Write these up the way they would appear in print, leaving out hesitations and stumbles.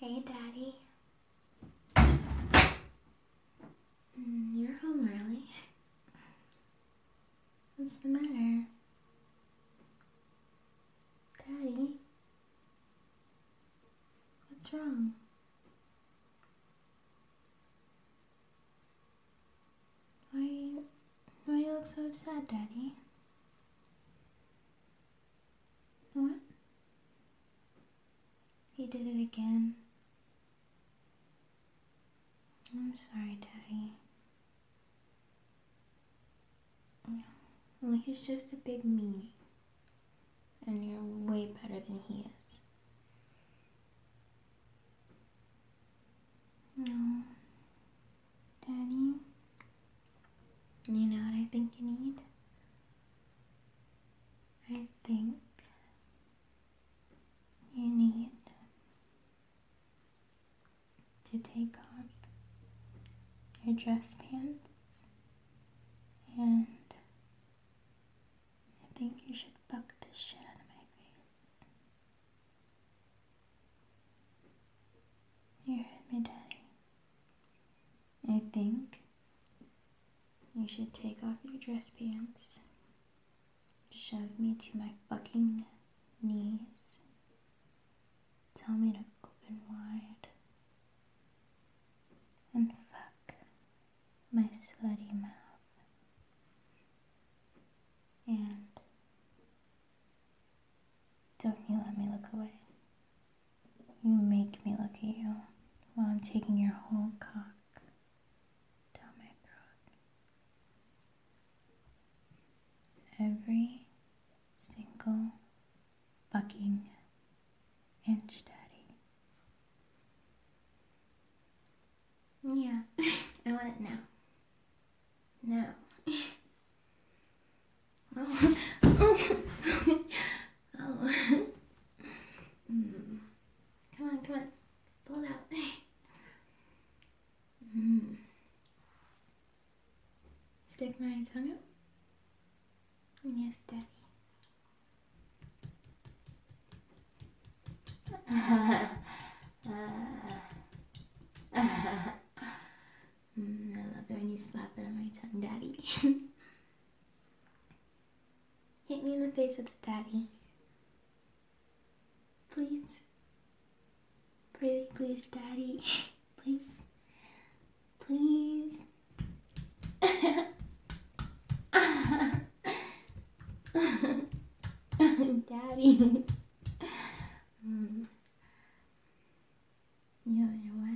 Hey, Daddy. You're home early. What's the matter? Daddy? What's wrong? Why you look so sad, Daddy? What? He did it again. I'm sorry, Daddy. Well, he's just a big meanie. And you're way better than he is. No. Daddy? You know what I think you need? I think you need to take off your dress pants, and I think you should fuck the shit out of my face. You heard me, Daddy. I think you should take off your dress pants, shove me to my fucking knees, tell me to open wide, and fuck my slutty mouth. And don't you let me look away. You make me look at you while I'm taking your whole cock down my throat. Every single fucking inch, Daddy. Yeah, I want it now. No. Oh. Oh. Come on. Pull it out. Stick my tongue out. Yes, Daddy. I love it when you slap it on my tongue, Daddy. Hit me in the face with it, Daddy. Please. Pretty please, Daddy. Please. Please. Daddy. You know what?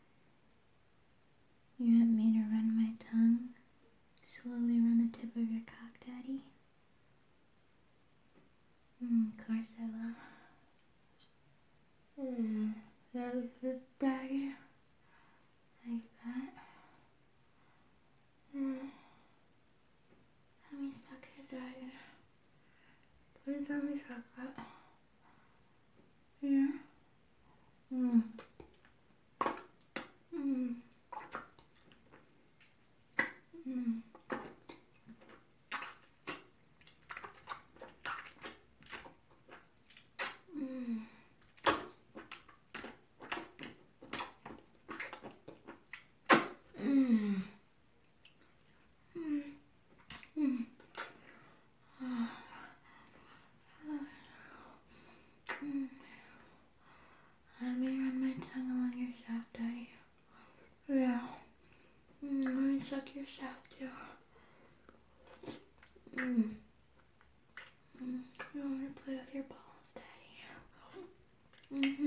You want me to run my tongue? Slowly run the tip of your cock, Daddy? Of course I will. That was good, Daddy. Like that. Let me suck it, Daddy. Please let me suck that. Yeah. Let me run my tongue along your shaft, Daddy. Yeah. Let me suck your shaft, too. You want me to play with your balls, Daddy?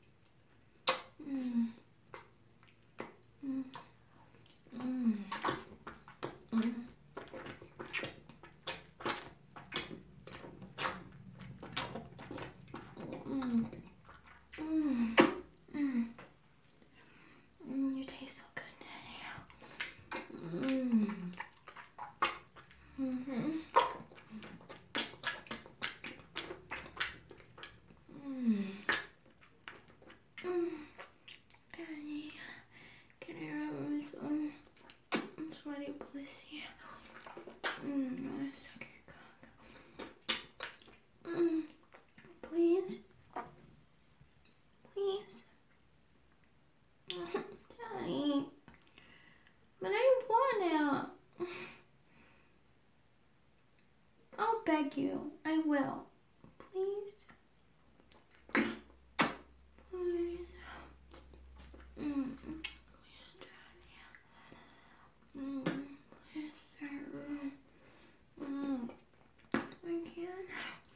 You taste so good, Daddy. beg you. I will. Please. Please. Please, Daddy. Please, Daddy. I can't.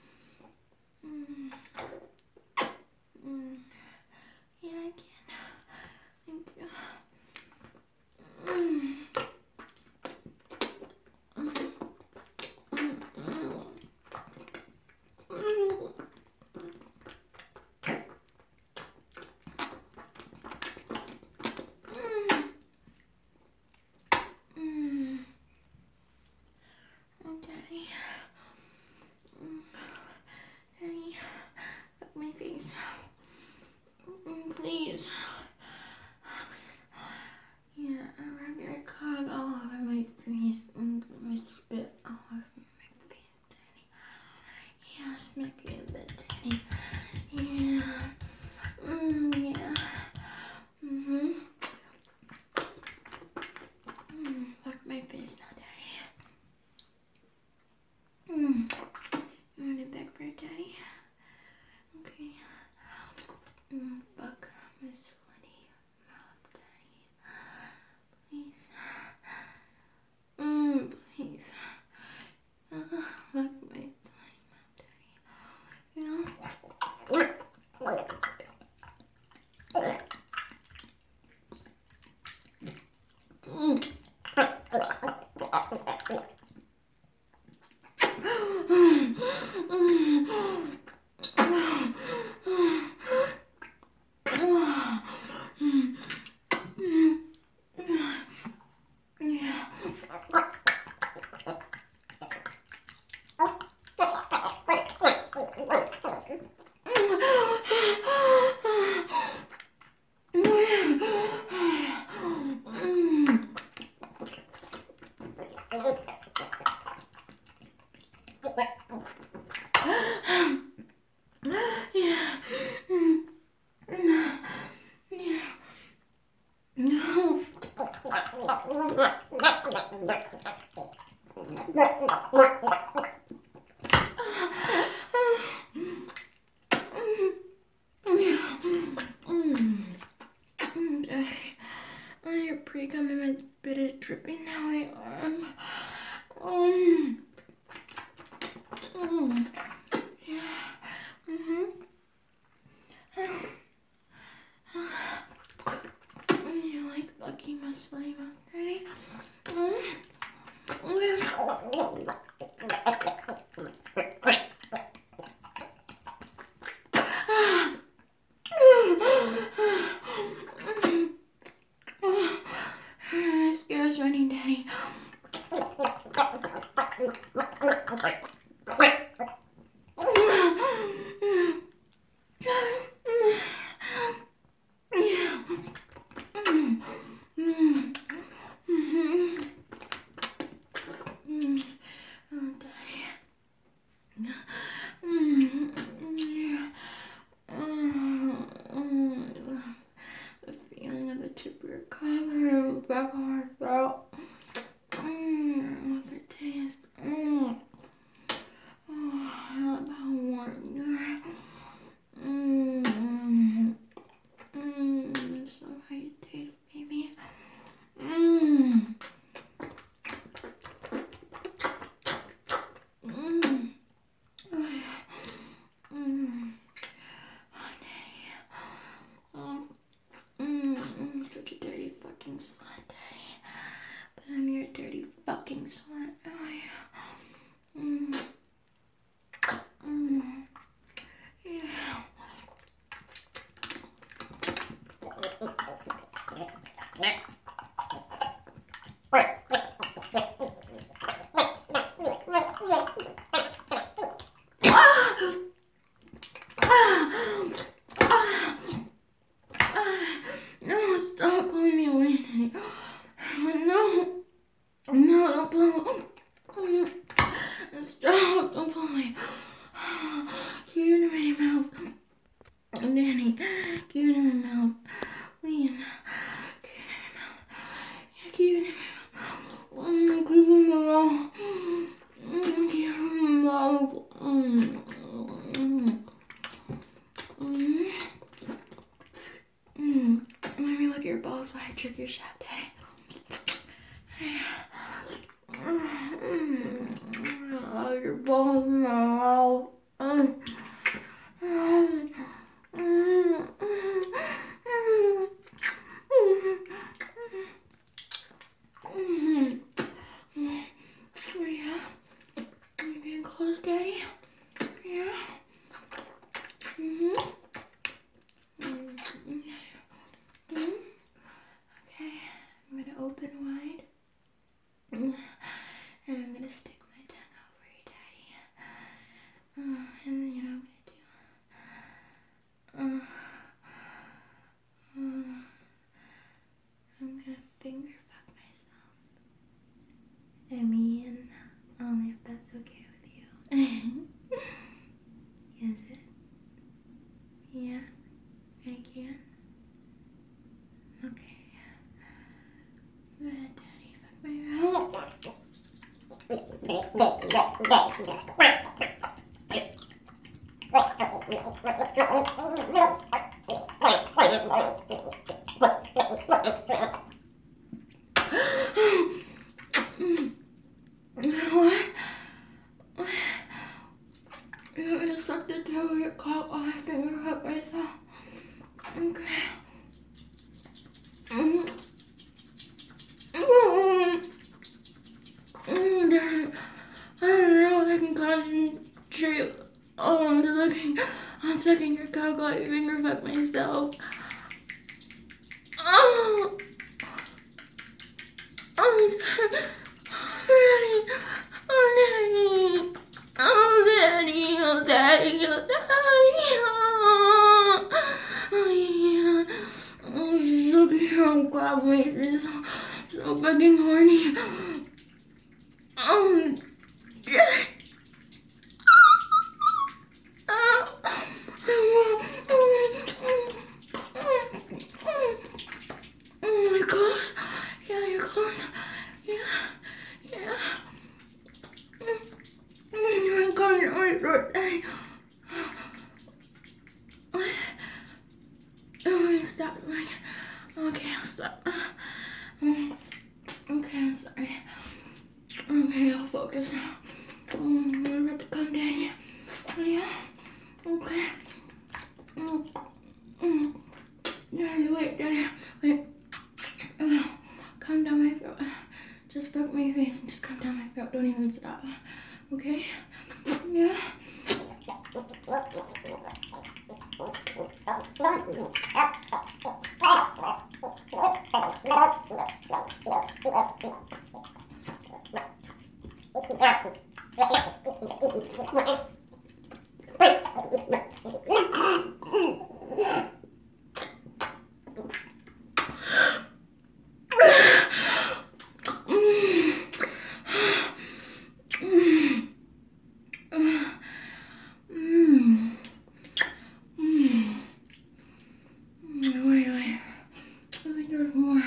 Yeah, I can. Thank you. Oh, Daddy. Daddy, fuck my face. Please. Yeah, rub your cock all over my face and my spit all over my face, Daddy. Yeah, smack me a bit, Daddy. Yeah. Yeah. Fuck my face now, Daddy. You want it back for it, Daddy? Okay. Fuck my slutty mouth, Daddy. Please. Please. Fuck my slutty mouth, Daddy. You know? Your pre-cum in my bit is dripping now. My arm. Yeah. You like fucking my slave out, Daddy? My scare's running, Daddy. The feeling of the tip of your collar, back of my throat. The taste. I love how warm you are. So how you taste, baby. trick your shaft, Daddy. Oh, your balls in my mouth. Yeah. You getting close, Daddy? Yeah. Okay, I'm gonna open wide. And I'm gonna stick my tongue over you, Daddy. And then you know what I'm gonna do? I'm gonna finger fuck myself. I mean, only if that's okay with you. Is it? Yeah, I can. Okay. Go ahead, Daddy. Fuck my mouth. What? You're gonna suck the tail of your cock while I finger fuck myself. Okay. I don't know if I can concentrate on sucking your cock while I finger fuck myself. Oh, Daddy. Oh, Daddy. Oh, Daddy. Oh, Daddy. Oh, Daddy. Oh, yeah. Oh, so beautiful. God, wait. So fucking horny. Oh, Daddy. Oh my gosh. Yeah, you're close. Yeah. You're coming on my throat. Oh, stop. Okay, I'll stop. Okay, I'm sorry. Okay, I'll focus now. I'm about to come, Daddy. Oh, yeah. Okay. Daddy, wait, Daddy. Wait. Come down my throat. Just fuck my face and just come down my throat. Don't even stop. Okay? Yeah. Wait. I think there's more.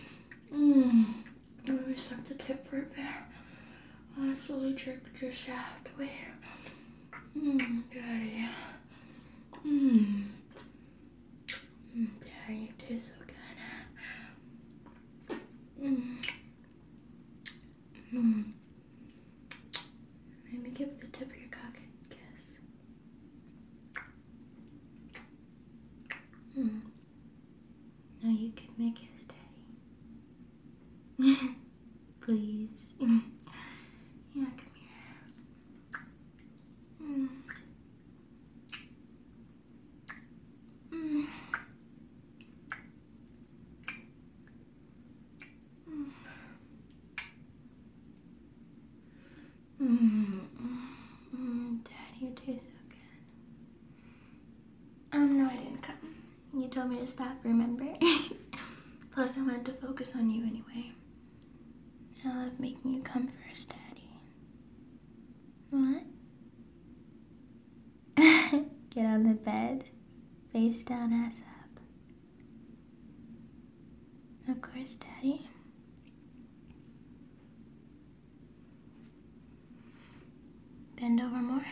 Let me suck the tip for a bit. I slowly jerked your shaft. Wait. Daddy. Daddy, you taste so good. Let me give the tip of your cock a kiss. Now you give me a kiss, Daddy. Please. Yeah, come here. Daddy, you taste so good. No, I didn't come. You told me to stop, remember? Plus, I wanted to focus on you anyway. I love making you come first, Daddy. What? Get on the bed, face down, ass up. Of course, Daddy. Bend over more.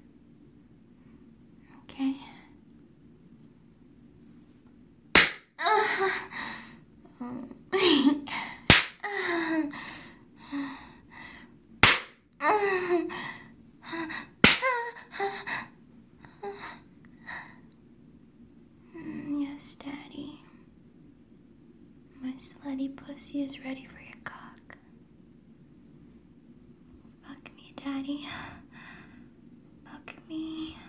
Okay. My pussy is ready for your cock. Fuck me, daddy. Fuck me.